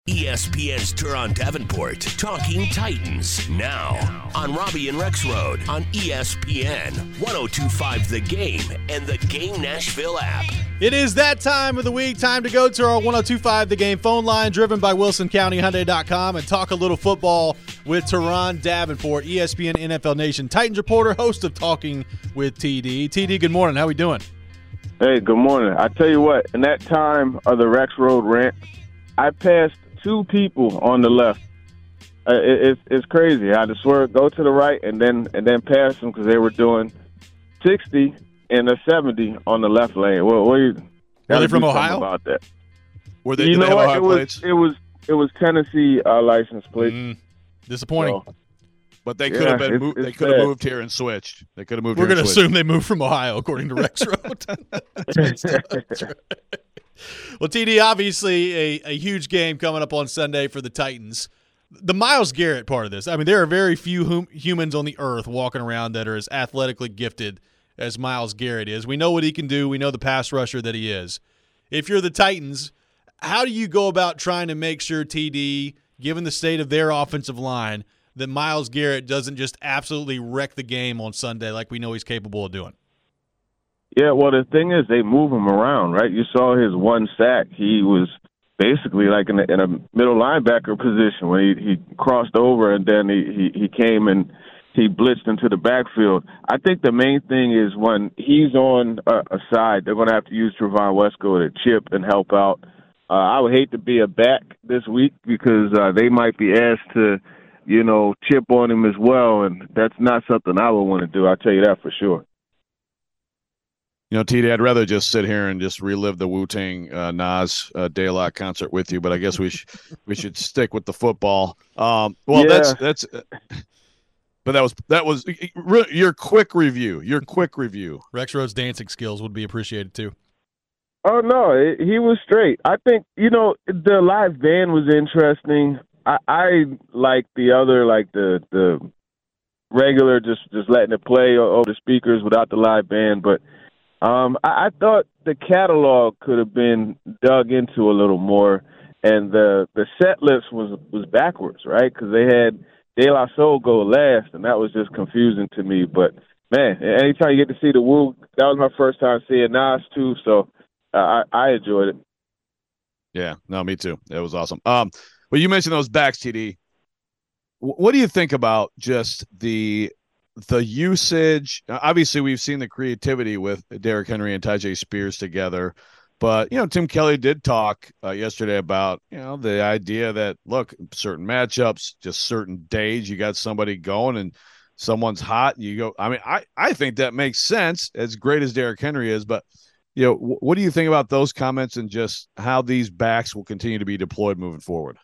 ESPN's Turon Davenport, Talking Titans, now on Robbie and Rex Road on ESPN, 102.5 The Game, and the Game Nashville app. It is that time of the week, time to go to our 102.5 The Game phone line, driven by WilsonCountyHyundai.com, and talk a little football with Turon Davenport, ESPN NFL Nation Titans reporter, host of Talking with TD. TD, good morning. How we doing? Hey, good morning. I tell you what, in that time of the Rex Road rant, I passed two people on the left. It's crazy. I just swear, go to the right and then pass them because they were doing 60 and a 70 on the left lane. Well, were they from Ohio? About that. Were they? You know what? It was Tennessee license plate. Disappointing. So, but they could have been. They could have moved here and switched. They could have moved. We're going to assume they moved from Ohio, according to Rex Road. That's right. Well, TD, obviously a huge game coming up on Sunday for the Titans. The Myles Garrett part of this, I mean, there are very few humans on the earth walking around that are as athletically gifted as Myles Garrett is. We know what he can do. We know the pass rusher that he is. If you're the Titans, how do you go about trying to make sure, TD, given the state of their offensive line, that Myles Garrett doesn't just absolutely wreck the game on Sunday like we know he's capable of doing? Yeah, well, the thing is, they move him around, right? You saw his one sack. He was basically like in a middle linebacker position when he crossed over and then he came and he blitzed into the backfield. I think the main thing is when he's on a side, they're going to have to use Trevon Wesco to chip and help out. I would hate to be a back this week because they might be asked to, chip on him as well, and that's not something I would want to do. I'll tell you that for sure. TD, I'd rather just sit here and just relive the Wu-Tang Nas De La concert with you, but I guess we should stick with the football. That's. But that was your quick review. Rex Road's dancing skills would be appreciated too. Oh no, he was straight. I think the live band was interesting. I like the other, like the regular, just letting it play over the speakers without the live band, but. I thought the catalog could have been dug into a little more, and the set list was backwards, right? Because they had De La Soul go last, and that was just confusing to me. But, man, anytime you get to see the Wu, that was my first time seeing Nas, too, so I enjoyed it. Yeah, no, me too. It was awesome. Well, you mentioned those backs, TD. What do you think about just the usage? Obviously, we've seen the creativity with Derrick Henry and Tyjae Spears together, but Tim Kelly did talk yesterday about the idea that, look, certain matchups, just certain days, you got somebody going and someone's hot, you go. I mean, I think that makes sense, as great as Derrick Henry is, but what do you think about those comments and just how these backs will continue to be deployed moving forward?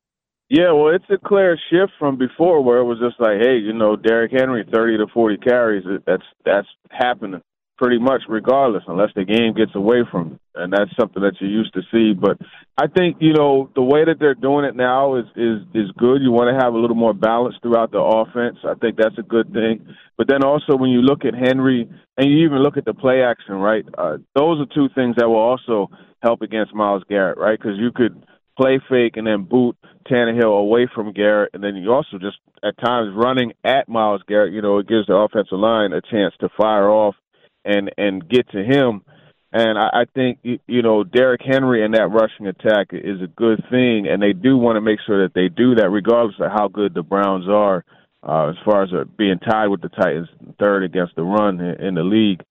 Yeah, well, it's a clear shift from before where it was just like, hey, Derrick Henry, 30 to 40 carries. That's happening pretty much regardless, unless the game gets away from it. And that's something that you used to see. But I think, the way that they're doing it now is good. You want to have a little more balance throughout the offense. I think that's a good thing. But then also when you look at Henry and you even look at the play action, right, those are two things that will also help against Myles Garrett, right, because you could play fake and then boot Tannehill away from Garrett, and then you also just at times running at Myles Garrett, it gives the offensive line a chance to fire off and get to him. And I think, Derrick Henry and that rushing attack is a good thing, and they do want to make sure that they do that regardless of how good the Browns are as far as being tied with the Titans, third against the run in the league.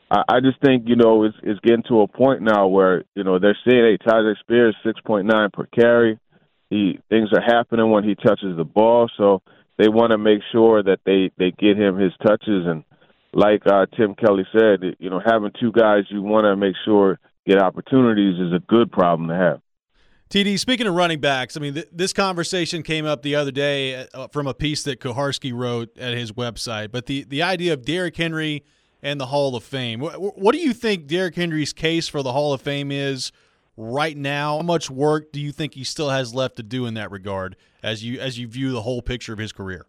I just think, it's getting to a point now where, they're saying, hey, Tyjae Spears, 6.9 per carry. Things are happening when he touches the ball, so they want to make sure that they get him his touches. And like Tim Kelly said, having two guys you want to make sure get opportunities is a good problem to have. TD, speaking of running backs, I mean, this conversation came up the other day from a piece that Koharski wrote at his website, but the idea of Derrick Henry and the Hall of Fame. What do you think Derrick Henry's case for the Hall of Fame is right now? How much work do you think he still has left to do in that regard as you view the whole picture of his career?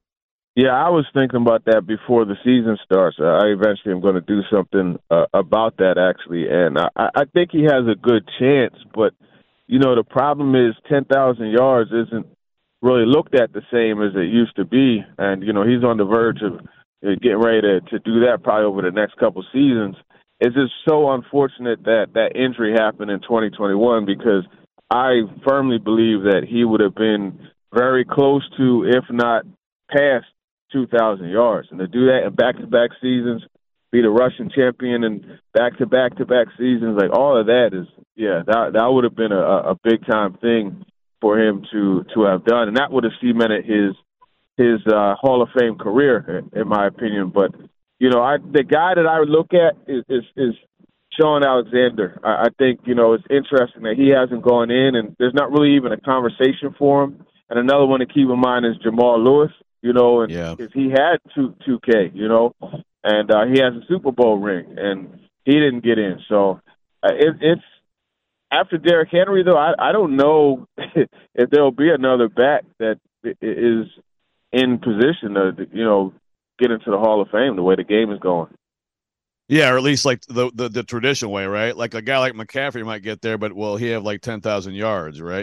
Yeah, I was thinking about that before the season starts. I eventually am going to do something about that, actually. And I think he has a good chance, but the problem is 10,000 yards isn't really looked at the same as it used to be. And, he's on the verge of getting ready to do that probably over the next couple seasons. It's just so unfortunate that injury happened in 2021 because I firmly believe that he would have been very close to, if not past, 2,000 yards. And to do that in back-to-back seasons, be the Russian champion in back-to-back seasons, like all of that is, that would have been a big-time thing for him to have done. And that would have cemented his Hall of Fame career, in my opinion. But, the guy that I would look at is Sean Alexander. I think, it's interesting that he hasn't gone in, and there's not really even a conversation for him. And another one to keep in mind is Jamal Lewis, and he had 2K, and he has a Super Bowl ring, and he didn't get in. So it's after Derrick Henry, though, I don't know if there'll be another back that is in position to, get into the Hall of Fame the way the game is going. Yeah, or at least like the traditional way, right? Like a guy like McCaffrey might get there, but will he have like 10,000 yards, right?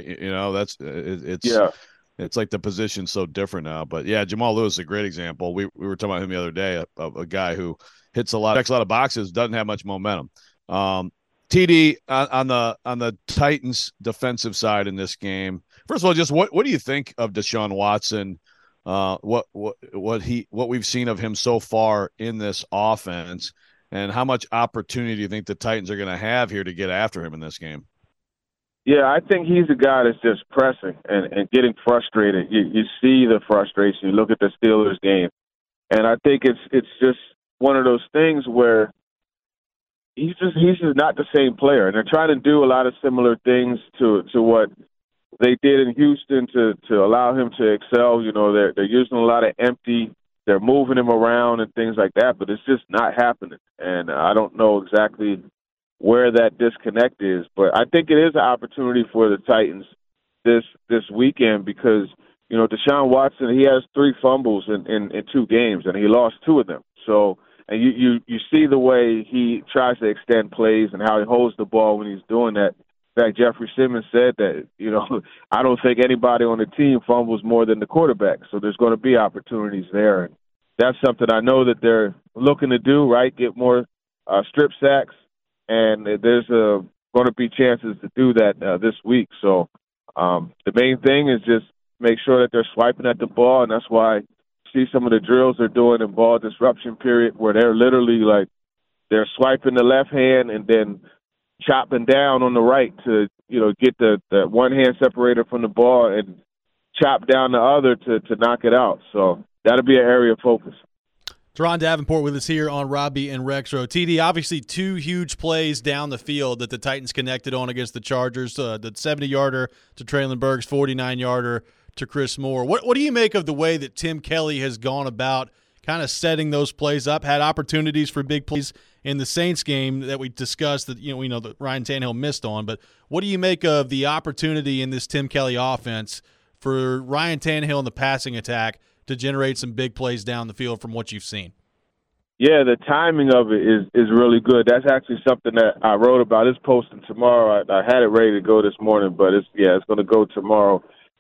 It's like the position's so different now. But yeah, Jamal Lewis is a great example. We were talking about him the other day, of a guy who checks a lot of boxes, doesn't have much momentum. TD on the Titans defensive side in this game. First of all, just what do you think of Deshaun Watson? What we've seen of him so far in this offense, and how much opportunity do you think the Titans are going to have here to get after him in this game? Yeah, I think he's a guy that's just pressing and getting frustrated. You see the frustration. You look at the Steelers game, and I think it's just one of those things where he's just not the same player. And they're trying to do a lot of similar things to what they did in Houston to allow him to excel. They're using a lot of empty. They're moving him around and things like that, but it's just not happening. And I don't know exactly where that disconnect is, but I think it is an opportunity for the Titans this weekend because, Deshaun Watson, he has 3 fumbles in 2 games, and he lost 2 of them. So, and you see the way he tries to extend plays and how he holds the ball when he's doing that. In fact, Jeffrey Simmons said that, I don't think anybody on the team fumbles more than the quarterback. So there's going to be opportunities there. And that's something I know that they're looking to do, right? Get more strip sacks. And there's going to be chances to do that this week. So the main thing is just make sure that they're swiping at the ball. And that's why you see some of the drills they're doing in ball disruption period where they're literally like they're swiping the left hand and then chopping down on the right to, get the one hand separator from the ball and chop down the other to knock it out. So that'll be an area of focus. Teron Davenport with us here on Robbie and Rexroad. TD, obviously 2 huge plays down the field that the Titans connected on against the Chargers, the 70-yarder to Treylon Burks, 49-yarder to Chris Moore. What do you make of the way that Tim Kelly has gone about kind of setting those plays up, had opportunities for big plays in the Saints game that we discussed that, we know that Ryan Tannehill missed on, but what do you make of the opportunity in this Tim Kelly offense for Ryan Tannehill in the passing attack to generate some big plays down the field from what you've seen? Yeah, the timing of it is really good. That's actually something that I wrote about. It's posting tomorrow. I had it ready to go this morning, but it's going to go tomorrow.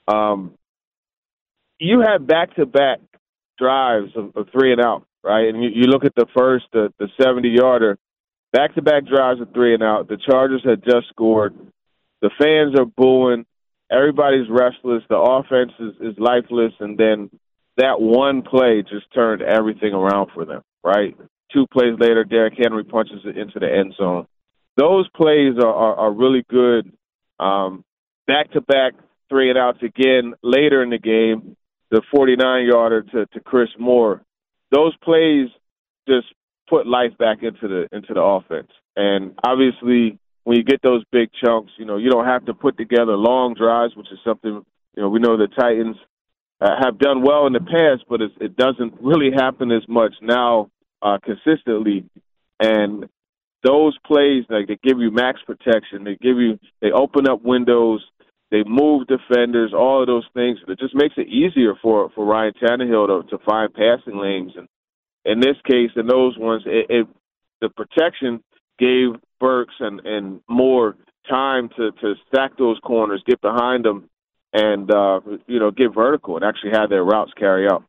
You have back-to-back drives of 3 and out, right? And you look at the first, the 70-yarder, back-to-back drives of 3 and out. The Chargers had just scored. The fans are booing. Everybody's restless. The offense is lifeless. And then that one play just turned everything around for them, right? 2 plays later, Derrick Henry punches it into the end zone. Those plays are really good. Back-to-back 3 and outs again later in the game. The 49-yarder to Chris Moore. Those plays just put life back into the offense. And obviously, when you get those big chunks, you don't have to put together long drives, which is something we know the Titans have done well in the past, but it doesn't really happen as much now consistently. And those plays, like, they give you max protection. They open up windows. They move defenders, all of those things. It just makes it easier for Ryan Tannehill to find passing lanes. And in this case, in those ones, the protection gave Burks and Moore time to stack those corners, get behind them, and get vertical and actually have their routes carry out.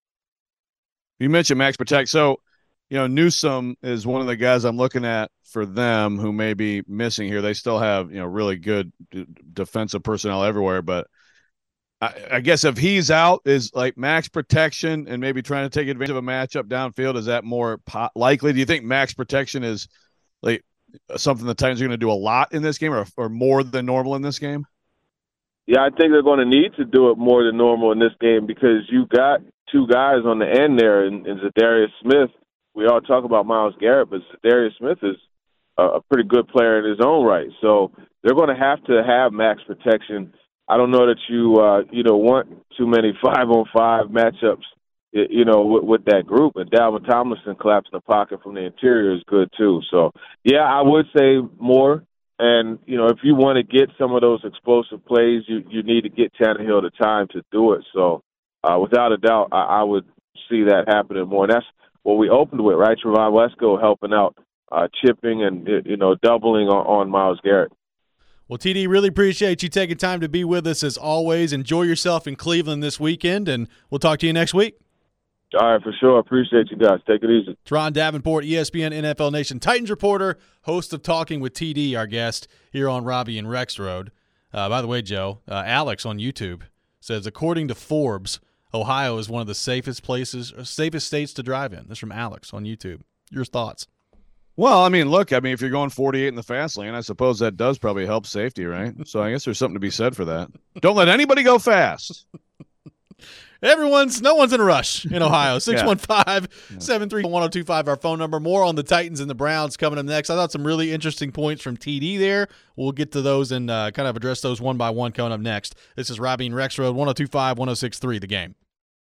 You mentioned Max Protect. So, Newsome is one of the guys I'm looking at for them who may be missing here. They still have, really good defensive personnel everywhere. But I guess if he's out, is like max protection and maybe trying to take advantage of a matchup downfield, is that more likely? Do you think max protection is like something the Titans are going to do a lot in this game or more than normal in this game? Yeah, I think they're going to need to do it more than normal in this game because you got two guys on the end there in Za'Darius Smith. We all talk about Myles Garrett, but Za'Darius Smith is a pretty good player in his own right. So they're going to have max protection. I don't know that you want too many 5-on-5 matchups, with that group. And Dalvin Tomlinson collapsing the pocket from the interior is good too. So, yeah, I would say more. And, if you want to get some of those explosive plays, you need to get Tannehill the time to do it. So, without a doubt, I would see that happening more. And that's what we opened with, right? Trevon Wesco helping out, chipping and, doubling on Myles Garrett. Well, TD, really appreciate you taking time to be with us as always. Enjoy yourself in Cleveland this weekend, and we'll talk to you next week. All right, for sure. Appreciate you guys. Take it easy. Ron Davenport, ESPN NFL Nation Titans reporter, host of Talking with TD, our guest here on Robbie and Rex Road. By the way, Joe, Alex on YouTube says, according to Forbes, Ohio is one of the safest states to drive in. This is from Alex on YouTube. Your thoughts? Well, if you're going 48 in the fast lane, I suppose that does probably help safety, right? So I guess there's something to be said for that. Don't let anybody go fast. No one's in a rush in Ohio. 615-731-1025, our phone number. More on the Titans and the Browns coming up next. I thought some really interesting points from TD there. We'll get to those and kind of address those one by one coming up next. This is Robbie and Rex Road, 102.5, 106.3, The Game.